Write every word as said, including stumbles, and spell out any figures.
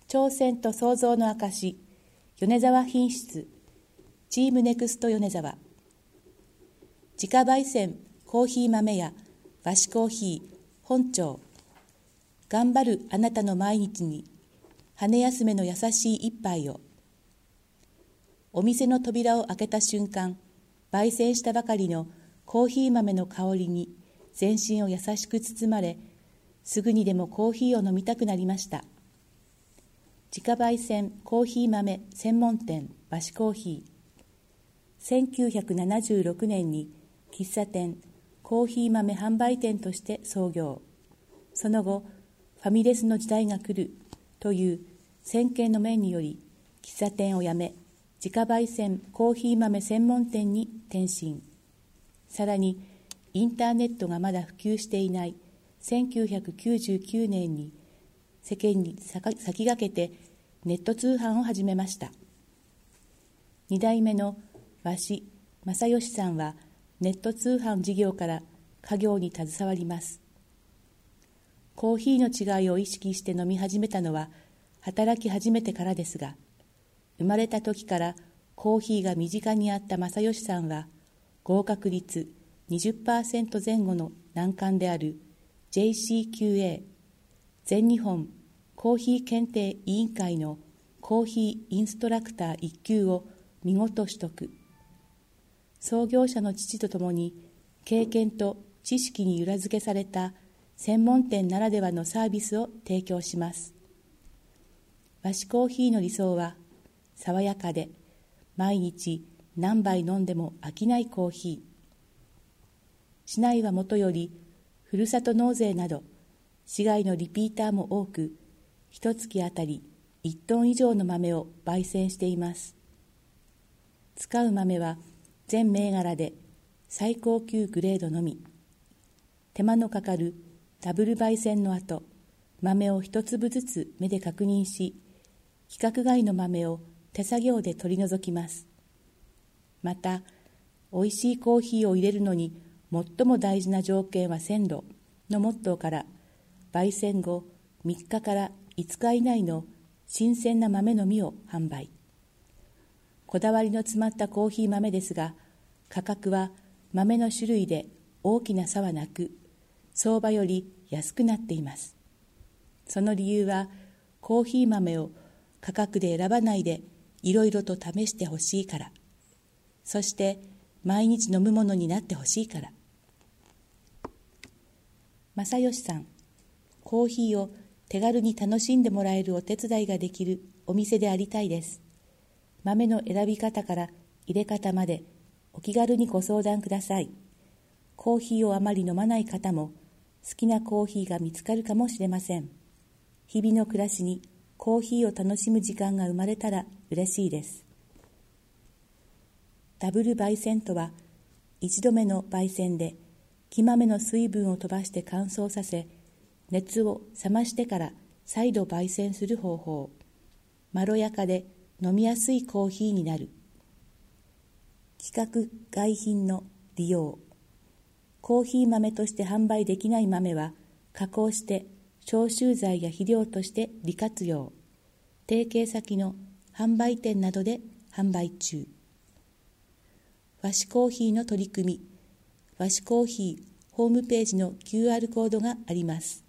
挑戦と創造の証、米沢品質、チームネクスト米沢。自家焙煎コーヒー豆屋和紙コーヒー本町。頑張るあなたの毎日に羽休めの優しい一杯を。お店の扉を開けた瞬間、焙煎したばかりのコーヒー豆の香りに全身を優しく包まれ、すぐにでもコーヒーを飲みたくなりました。自家焙煎コーヒー豆専門店和紙コーヒー。せんきゅうひゃくななじゅうろくねんに喫茶店コーヒー豆販売店として創業。その後、ファミレスの時代が来るという先見の明により、喫茶店を辞め、自家焙煎コーヒー豆専門店に転身。さらに、インターネットがまだ普及していないせんきゅうひゃくきゅうじゅうきゅうねんに世間に先駆けてネット通販を始めました。に代目の和紙正義さんはネット通販事業から家業に携わります。コーヒーの違いを意識して飲み始めたのは働き始めてからですが、生まれた時からコーヒーが身近にあった正義さんは、合格率 にじゅっパーセント 前後の難関である ジェイシーキューエー 全日本コーヒー検定委員会のコーヒーインストラクターいっ級を見事取得。創業者の父とともに経験と知識に裏付けされた専門店ならではのサービスを提供します。和紙コーヒーの理想は、爽やかで毎日何杯飲んでも飽きないコーヒー。市内はもとよりふるさと納税など市外のリピーターも多く、一月あたりいちトン以上の豆を焙煎しています。使う豆は全銘柄で最高級グレードのみ。手間のかかるダブル焙煎の後、豆を一粒ずつ目で確認し、規格外の豆を手作業で取り除きます。また、おいしいコーヒーを入れるのに最も大事な条件は鮮度のモットーから、焙煎後みっかからいつか以内の新鮮な豆のみを販売。こだわりの詰まったコーヒー豆ですが、価格は豆の種類で大きな差はなく、相場より安くなっています。その理由は、コーヒー豆を価格で選ばないでいろいろと試してほしいから、そして毎日飲むものになってほしいから。正義さん、コーヒーを手軽に楽しんでもらえるお手伝いができるお店でありたいです。豆の選び方から入れ方までお気軽にご相談ください。コーヒーをあまり飲まない方も好きなコーヒーが見つかるかもしれません。日々の暮らしにコーヒーを楽しむ時間が生まれたら嬉しいです。ダブル焙煎とは、一度目の焙煎で木豆の水分を飛ばして乾燥させ、熱を冷ましてから再度焙煎する方法。まろやかで飲みやすいコーヒーになる。規格外品の利用。コーヒー豆として販売できない豆は加工して消臭剤や肥料として利活用。提携先の販売店などで販売中。和紙コーヒーの取り組み。和紙コーヒーホームページの キューアール コードがあります。